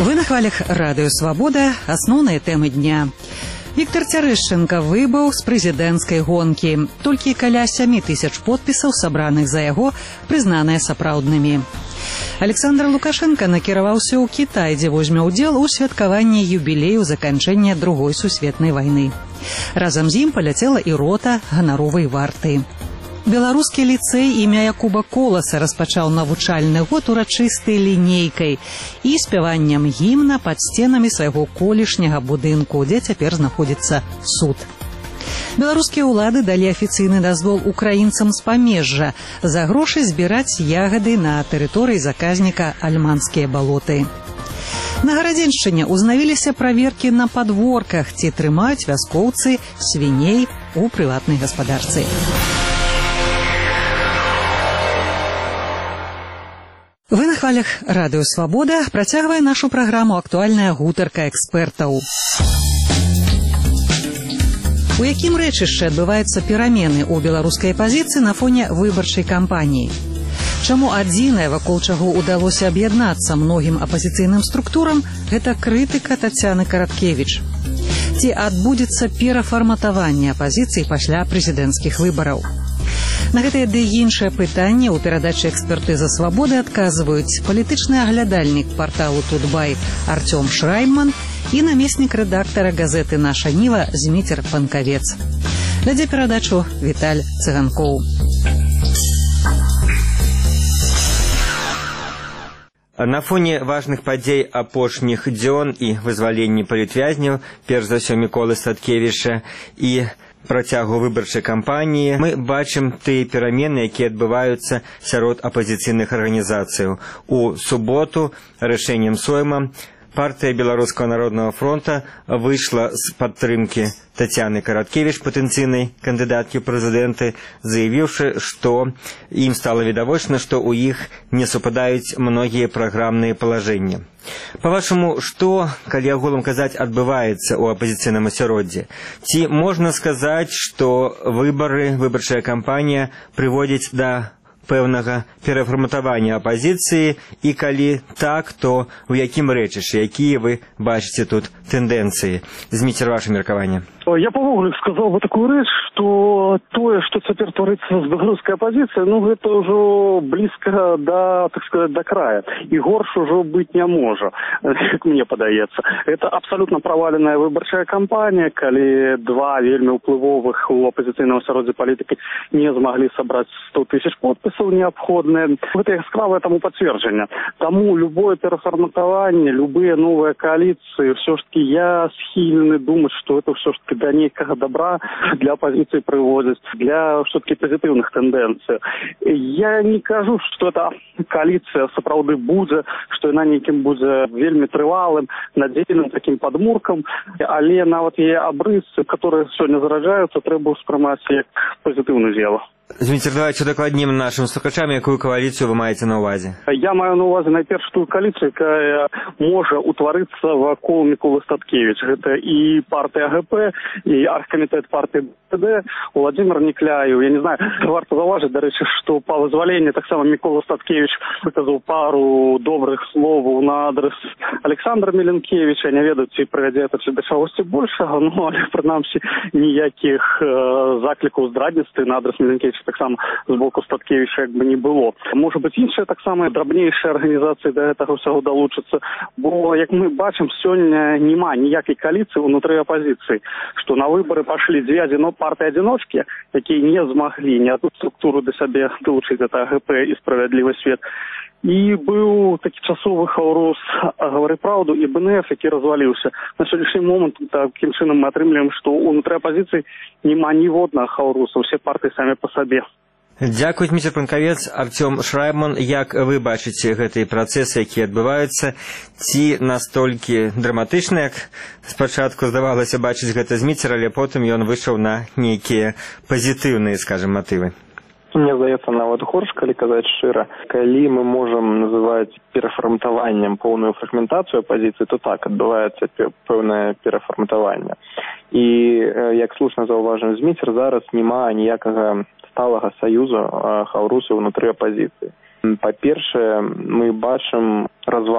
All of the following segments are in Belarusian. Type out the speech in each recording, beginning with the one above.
Вы на хвалях радыё «Свабода». Асноўныя тэмы дня. Віктор Цярэшчанка выбыў з прэзідэнцкай гонкі. Толькі каля 7000 подпісаў, сабраных за яго, прызнаныя сапраўднымі. Александр Лукашенко накіраваўся ў Кітай, дзе возьме ўдзел у святкаванні юбілею заканчэння Другой сусветнай вайны. Разам з ім паляцела і рота ганаровай варты. Беларускі ліцэй імя Якуба Коласа распачаў навучальны год урачыстай лінейкай і спяваннем гімна пад сценамі свайго колішняга будынку, дзе цяпер знаходзіцца суд. Беларускія ўлады далі афіцыйны дазвол украінцам з памежжа за грошы збіраць ягады на тэрыторыі заказніка Альманскія балоты. На Гарадзеншчыне ўзнавіліся праверкі на падворках, ці трымаюць вяскоўцы свіней у прыватнай гаспадарцы. Вы на хвалях радыё «Свабода». Працягвае нашу праграму актуальная гутарка экспертаў. У якім рэчышчы адбываюцца перамены ў беларускай апазіцыі на фоне выбарчай кампаніі? Чаму адзінае, вакол чаго ўдалося аб'яднацца многім апазіцыйным структурам, гэта крытыка Тацяны Караткевіч? Ці адбудзецца перафарматаванне апазіцыі пасля прэзідэнцкіх выбараў? На гэтае ды іншае пытанне ў перадачы «Экспертыза Свабоды» адказваюць палітычны аглядальнік парталу «Тутбай» Артём Шрайман і намеснік рэдактара газеты «Наша Ніва» Зміцер Панкавец. Вядзе перадачу Віталь Цыганкоў. На фоне важных падзей апошніх дзён і вызвалення палітвязняў, перш за ўсё Міколы Статкевіча, і працягу выбарчай кампаніі, мы бачым тыя перамены, якія адбываюцца сярод апазіцыйных арганізацыяў. У суботу рашэннем Сойма партыя Беларускага народнага фронта выйшла з падтрымкі Тацяны Караткевіч, патэнцыйнай кандыдаткі ў прэзідэнты, заявіўшы, што ім стала відавочна, што ў іх не супадаюць многія праграмныя палажэнні. Па-вашаму, што, калі агулам казаць, адбываецца ў апазіцыйным асяроддзі? Ці можна сказаць, што выбарчая кампанія прыводзіць да пэўнага перафарматавання апазіцыі, і калі так, то ў якім рэчышчы, якія вы бачыце тут тэндэнцыі? Зміцер, ваше меркаванне. Я павогуле сказал бы такую рэч, што тое, што цяпер творыцца з беларускай апазіцыяй, гэта ўжо блізка да, так сказать, да края. І горш ужо быць не можа, як мне падаецца. Это абсалютна праваленая выбарчая кампанія, калі два вельмі ўплывовых у апазіцыйным асяроддзі палітыкі не змаглі сабраць 100 000 подпісаў неабходныя. Гэта яскравае таму пацверджанне. Таму любое перафарматаванне, любыя новыя коаліцыі, ўсё ж таки я схільны думаць, што это ўсё ж таки да нейкага добра для апозіцыі прыводзіць, для ўсё-таки пазітыўных тэндэнцый. Я не кажу, што эта коаліцыя сапраўды будзе, што яна нейкім будзе вельмі трывалым, надзейным таким падмуркам, але нават яе абрысы, которые сёння зараджаюцца, трэба ўспрымаць як пазітыўную з'яву. Зміцер, давайте удакладнім нашим слухачам, якую коаліцію ви маєте на увазі? Я маю на увазі найперш ту коаліцію, яка може утворитися вакол Миколи Статкевича. Гэта і партія АГП, і аргкомітет партії БПД, Владимир Некляєв. Я не знаю, варто зауважити, до речі, що по визволенню так само Микола Статкевич виказав пару добрих слов на адрес Олександра Міленкевича. Я не ведаю, ці приведе це до чогось більшого, але, принаймні, ніяких закликів зрадництва на адрес Міленкевича так само з боку Статкевича якби не було. Може бути інші так само дрібніші організації до цього всього долучаться, бо, як ми бачимо, сьогодні немає ніякої коаліції внутрі опозиції, що на вибори пішли дві партії-одиночки, які не змогли ні одну структуру до себе долучити, це АГП і Справедливий світ. І був такий часовий хаос «Говори правду» і БНФ, який розвалився. На сьогоднішній момент таким чином ми отримуємо, що внутрі опозиції немає ніводного хаосу, всі партії самі по собі. Дякую, Зміцер Панкавец. Артём Шрайман, як вы бачыце гэтыя працэсы, якія адбываюцца, ці настолькі драматычна, як спачатку здавалася бачыць гэта Зміцер, але потым ён выйшаў на нейкія пазітыўныя, скажем, матывы? Мне здаецца, нават горш, калі казаць шчыра, калі мы можам называць перафарматаваннем поўную фрагментацыю апазіцыі, то так, адбываецца пэўнае перафарматаванне. І, як слушна заўважыў Зміцер, зараз няма ніякага сталага саюзу хаўрусаў унутры апазіцыі. Па-першае, мы бачым развал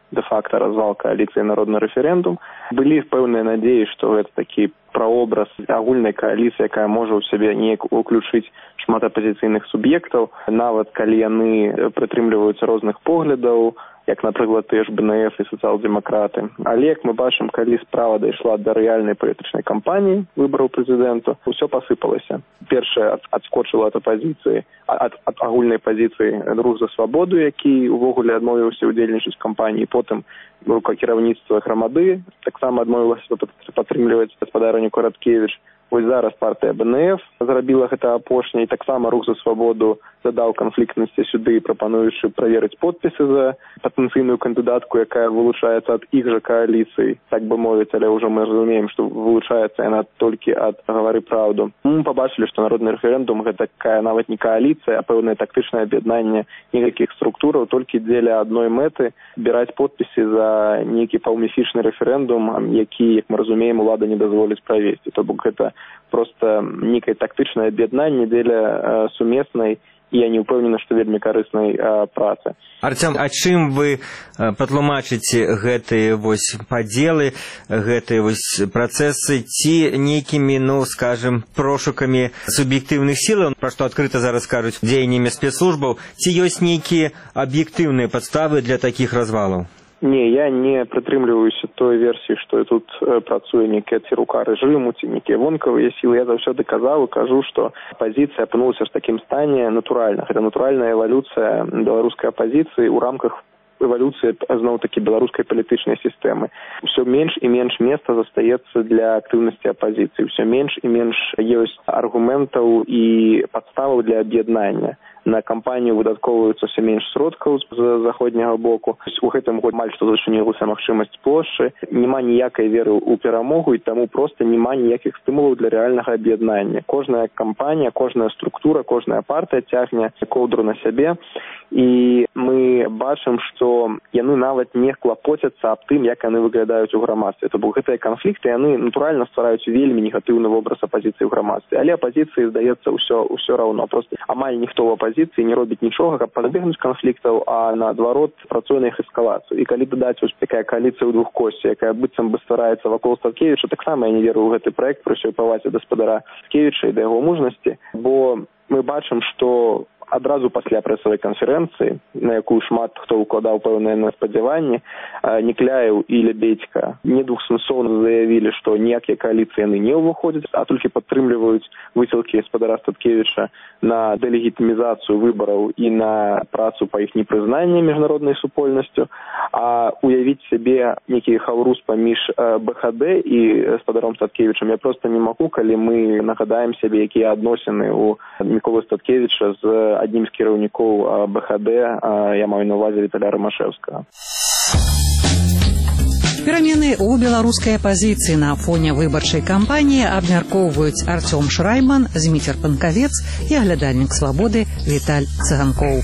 де-факто развал коалиции «Народный референдум». Были пэўныя надеи, что это такі прообраз агульнай коалиции, якая можа ў сябе неяк уключыць шмат апозіцыйных суб'ектаў, нават калі яны прытрымліваюцца розных поглядаў, як, напрыклад, тыя ж БНФ і сацыял-дэмакраты. Але, як мы бачым, калі справа дайшла да рэальнай палітычнай кампаніі выбараў прэзідэнту, усё пасыпалася. Першае адскочыла ад апозіцыі, ад агульнай пазіцыі «Рух за свабоду», які увогуле адмовіўся ўдзельнічаць у кампаніі. Потым кіраўніцтва Грамады таксама адмовілася падтрымліваць гаспадарыню Караткевіч. Вось зараз партыя БНФ зрабіла гэта апошняй, таксама «Рух за свабоду» дадаў канфліктнасці сюды, прапануючы праверыць подпісы за патэнцыйную кандыдатку, якая вылучаецца ад іх жа кааліцый, так бы мовіць, але ўжо мы разумеем, што вылучаецца яна толькі ад «Гавары праўду». Мы пабачылі, што народны рэферэндум гэта такая нават не кааліцыя, а пэўнае тактычнае аб'яднанне некалькіх структураў толькі дзеля адной мэты збіраць подпісы за нейкі паўмесячны рэферэндум, які, як мы разумеем, улада не дазволіць правесці. То бок гэта проста некае тактычнае аб'яднанне дзеля сумеснай і я не ўпэўнены, што вельмі карыснай працы. Артём, а чым вы патлумачыце гэтыя вось падзелы, гэтыя вось працэсы, ці нейкімі, ну, скажем, прошукамі суб'ектыўных сілаў, пра што адкрыта зараз кажуць дзеяннямі спецслужбаў, ці ёсць нейкія аб'ектыўныя падставы для такіх развалаў? Не, я не прытрымліваюся той версіі, што тут працуе нейкая ці рука рэжыму, ці нейкія вонкавыя сілы. Я заўсёды казаў і кажу, што апазіцыя апынулася ў такім стане натуральна. Гэта натуральная эвалюцыя беларускай апазіцыі ў рамках эвалюцыі, зноў-такі, беларускай палітычнай сістэмы. Усё менш і менш месца застаецца для актыўнасці апазіцыі. Усё менш і менш ёсць аргументаў і падставаў для аб'яднання. На кампанію выдаткоўваюцца ўсё менш сродкаў з заходняга боку. У гэтым годзе амаль што зачынілася магчымасць плошчы. Няма ніякай веры ў перамогу, і таму проста няма ніякіх стымулаў для рэальнага аб'яднання. Кожная кампанія, кожная структура, кожная партыя цягне коўдру на сябе. І мы бачым, што яны нават не клапоцяцца аб тым, як яны выглядаюць у грамадстве. То бок гэтыя канфлікты, яны натуральна ствараюць вельмі негатыўны вобраз апазіцыі ў грамадстве. Але апазіцыі, здаецца, ўсё раўно. Проста амаль ніхто ў апазіцыі не робіць нічога, каб пазбегнуць канфліктаў, а наадварот працуе на іх эскалацыю. І калі дадаць вось такая кааліцыя ў двух косці, якая быццам бы ствараецца вакол Статкевіча, таксама я не веру ў гэты праект пры ўсёй павазе гаспадара Статкевіча і да яго мужнасці, бо мы бачым, што адразу пасля прэсавай канферэнцыі, на якую шмат хто ўкладаў пэўныя спадзяванні, Некляеў і Лебедзька недвухсэнсоўна заявілі, што ніякія кааліцыі яны не ўваходзяць, а толькі падтрымліваюць высілкі гаспадара Статкевіча на дэлегітымізацыю выбараў і на працу па іх непрызнанні міжнароднай супольнасцю. А уявіць сябе нейкі хаўрус паміж БХД і гаспадаром Статкевічам я проста не магу, калі мы нагадаем сябе, якія адносіны ў Міколы Статкевіча з аднім з кіраўнікоў БХД, я маю на ўвазе Віталя Рамашэўскага. Перамены ў беларускай апазіцыі на фоне выбарчай кампаніі абмяркоўваюць Артём Шрайман, Зміцер Панкавец і аглядальнік свабоды Віталь Цыганкоў.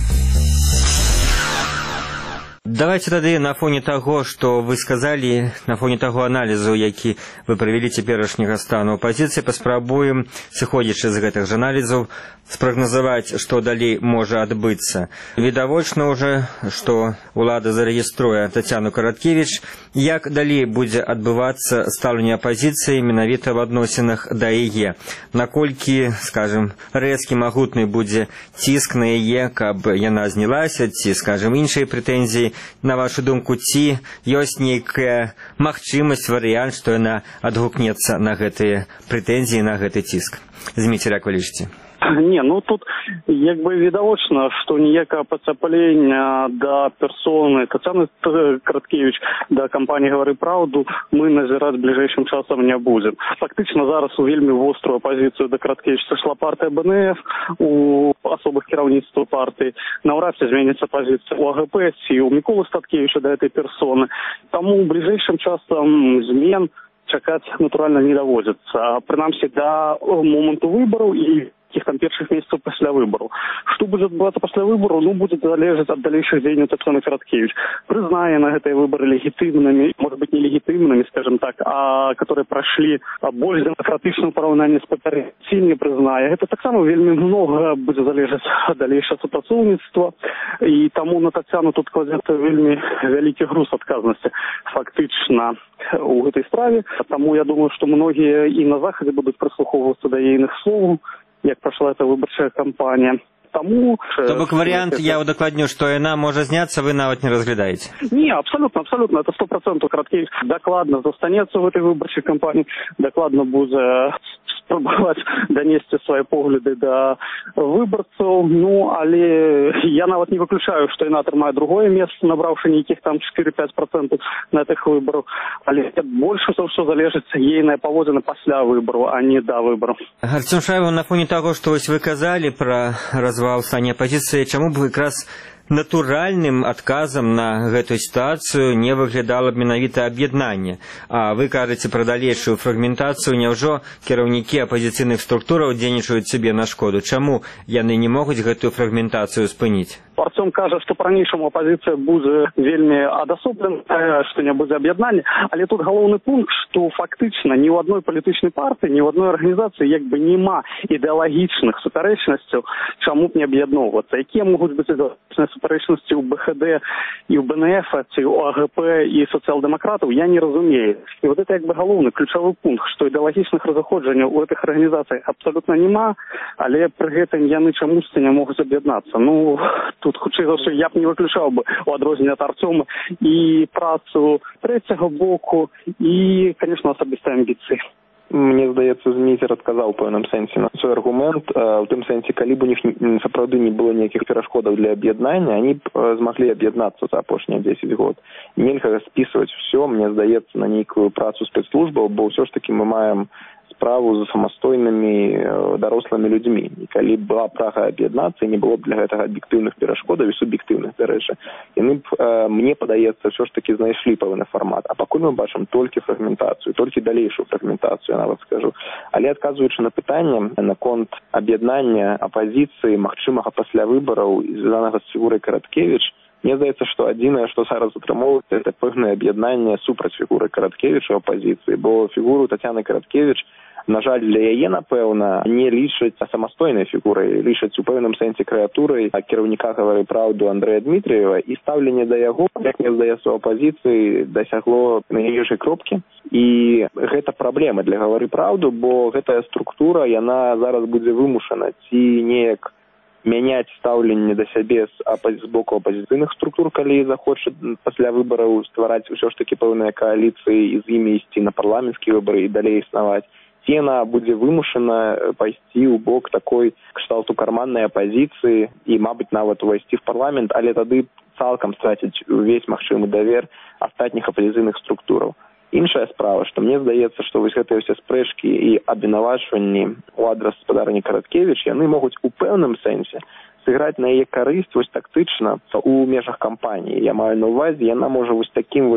Давайте тады на фоне таго, што вы сказалі, на фоне таго аналізу, які вы правялі цяперашняга стану апазіцыі, паспрабуем, сыходзячы з гэтых жа аналізаў, спрагназаваць, што далей можа адбыцца. Відавочна ўжо, што ўлада зарэгіструе Тацяну Караткевіч. Як далей будзе адбывацца стаўленне апазіцыі менавіта ў адносінах да яе? Наколькі, скажем, рэзкі магутны будзе ціск на яе, каб яна знялася, ці, скажем, іншыя прэтэнзіі? На вашу думку, ці ёсць нейкая магчымасць, варыянт, што яна адгукнецца на гэтыя прэтэнзіі, на гэты ціск? Зміцер, як вы лічыце? Не, ну тут як бы відавочна, што ніякага пацяплення да персоны Тацяны Караткевіч, да кампаніі «Гавары праўду» мы назіраць бліжэйшым часам не будзем. Фактычна зараз у вельмі вострую апазіцыю да Караткевіча ішла партыя БНФ, у асобах кіраўніцтва партыі. Наўрад ці зменіцца пазіцыя у АГП ці у Міколы Статкевіча да гэтай персоны. Таму бліжэйшым часам змен чакаць натуральна не даводзіцца. Прынамсі да моманту выбараў і нейкіх там першых месяцаў пасля выбараў. Што будзе адбывацца пасля выбараў, будзе залежаць ад далейшых дзеянняў Таццяны Караткевіч. Прызнае на гэтыя выбары легітымнымі, может быть, не легітымнымі, скажем так, а которые прошли больш дэмакратычна ў параўнанні з папярэднімі, ці не прызнае. Гэта таксама вельмі многа будзе залежаць ад далейшага супрацоўніцтва, і таму на Таццяну тут кладзецца вельмі вялікі груз адказнасці фактычна у гэтай справе. Таму я думаю, што многія і на захадзе будуць прыслухоўвацца да ейных слоў, як прайшла эта выбарчая кампанія. Таму... То бок варыянт, я удакладню, што яна можа зняцца, вы нават не разглядаеце? Не, абсолютно, это 100%. Караткевич дакладна застанецца ў гэтай выбарчай кампаніі, дакладна будзе спрабаваць данесці свае погляды да выбарцаў, але я нават не выключаю, што яна атрымае другое месца, набраўшы нейкіх там 4-5% на гэтых выбарах, але больш за ўсё залежыць ейная паводзіна пасля выбару, а не да выбару. Артём Шрайбман, на фоне таго, што вось вы казалі пра развал стане апазіцыі, чаму б якраз натуральным адказам на гэтую сітуацыю не выглядала б менавіта аб'яднанне? А вы кажаце пра далейшую фрагментацыю, няўжо кіраўнікі апазіцыйных структураў дзейнічаюць сабе на шкоду? Чаму яны не могуць гэтую фрагментацыю спыніць? Артём кажа, што па-ранейшаму апазіцыя будзе вельмі адасобленая, што не будзе аб'яднання, але тут галоўны пункт, што фактычна ні ў адной палітычнай партыі, ні ў адной арганізацыі як бы няма ідэалагічных супярэчнасцяў, чаму б не аб'ядноўвацца. Якія могуць быць ідэалагічныя супярэчнасці ў БХД і ў БНФ, ці ў АГП і сацыял-дэмакратаў, я не разумею. І вот это як бы галоўны ключавы пункт, што ідэалагічных разыходжанняў у гэтых арганізацыях абсалютна няма, але пры гэтым яны чамусьці не могуць аб'яднацца. Тут хутчэй за ўсё я б не выключаў бы у адрозненне ад Артёма і працу трэцяга боку і, конечно, асабістыя амбіцыі. Мне здаецца, Зміцер адказаў у пэўным сэнсе на свой аргумент. У тым сэнсе, калі б у них сапраўды не было ніякіх перашкодаў для аб'яднання, они б змаглі аб'яднацца за апошнія 10 год. Нельга спісваць все, мне здаецца, на нейкую працу спецслужбаў, бо ўсё ж таки мы маем справу за самастойнымі дарослымі людзьмі. І калі была прага аб'яднацца, не было б для гэтага аб'ектыўных перашкодаў і суб'ектыўных, дарэчы, яны б, мне падаецца, ўсё ж таки знайшлі пэўны фармат. А пакуль мы бачым толькі фрагментацыю, толькі далейшую фрагментацыю, я нават скажу. Але адказваючы на пытанне наконт аб'яднання апазіцыі, магчымага пасля выбараў, звязанага з фігурай Караткевіч, мне здаецца, што адзінае, што зараз атрымоўваецца, это пэўнае аб'яднанне супраць фігуры Караткевіча ў апазіцыі, бо фігуру Таццяны Караткевіч, на жаль, для яе, напэўна, не лічаць самастойнай фігурай, лічаць у пэўным сэнсе крэатурай кіраўніка «Гавары праўду» Андрэя Дмітрыева, і стаўленне да яго, як мне здаецца, у апазіцыі дасягло найніжэйшай кропкі. І гэта праблема для «Гавары праўду», бо гэтая структура, яна зараз будзе вымушана ці неяк мяняць стаўленне да сябе з боку апазіцыйных структур, калі захоча пасля выбараў ствараць ўсё ж такі пэўныя кааліцыі і з імі ісці на парламенцкія выбары і далей існаваць. Ці яна будзе вымушана пайсці ў бок такой кшталту карманнай апазіцыі і, мабыць, нават увайсці в парламент, але тады цалкам страціць увесь магчымы давер астатніх апазіцыйных структураў. Іншая справа, што мне здаецца, што вось гэтыя ўсе спрэчкі і абвінавачванні ў адрас гаспадарні Караткевіч, яны могуць у пэўным сэнсе сыграць на яе карысць вось тактычна у межах кампаніі. Я маю на ўвазе, яна можа вось такім...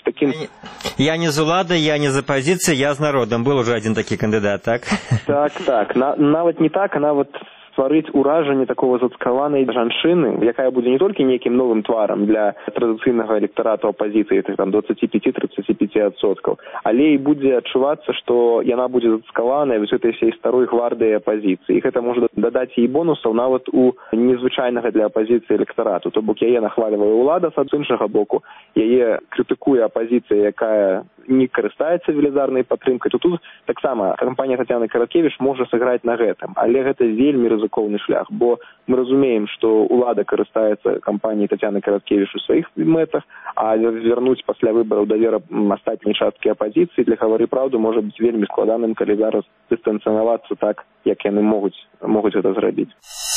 Я не з уладай, я не з апазіцыі, я з народам. Был уже один такі кандыдат, так? Так. Нават не так, а нават стварыць уражанне такого зацкаванай жанчыны, якая будзе не толькі нейкім новым тварам для традыцыйнага электарату апазіцыі, там 25-35%, але і будзе адчувацца, што яна будзе зацкаваная вось гэтай всей старой гвардыі апазіцыі. І гэта можа дадаць ей бонусаў нават у незвычайнага для апазіцыі электарату. То бок яе нахвальвае ўлада, з іншага боку яе крытыкуе апазіцыя, якая не карыстаецца велізарнай падтрымкай. Тут таксама кампанія Таццяны Караткевіч можа сыграць на гэтым, але гэта вельмі рызыкоўны шлях, бо мы разумеем, што ўлада карыстаецца кампаніяй Таццяны Караткевіч у сваіх мэтах, а вярнуць пасля выбараў давера астатняй часткі апазіцыі для «Гавары праўду» можа быць вельмі складаным, калі зараз дыстанцыявацца так, як яны могуць гэта зрабіць.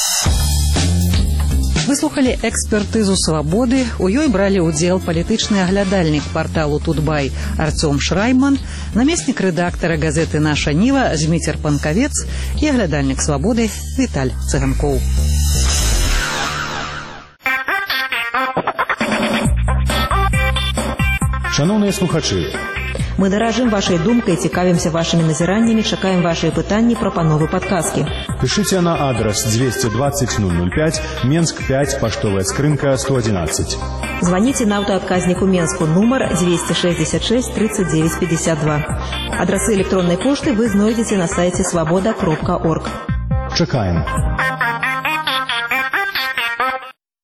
Выслухалі экспертызу «Свабоды». У ёй бралі ўдзел палітычны аглядальнік парталу «Тутбай» Артём Шрайбман, намеснік рэдактара газеты «Наша Ніва» Зміцер Панкавец і аглядальнік «Свабоды» Віталь Цыганкоў. Шановні слухачі, мы даражым вашай думкай, цікавімся вашымі назіраннямі, чакаем вашыя пытанні, прапановы, падказкі. пишите на адрес 220 005, Менск 5, поштовая скрынка 111. Звоните на аўтаадказніку Менску нумар 266 39 52. Адрасы электроннай пошты вы знойдзеце на сайце свабода.орг. Чакаем.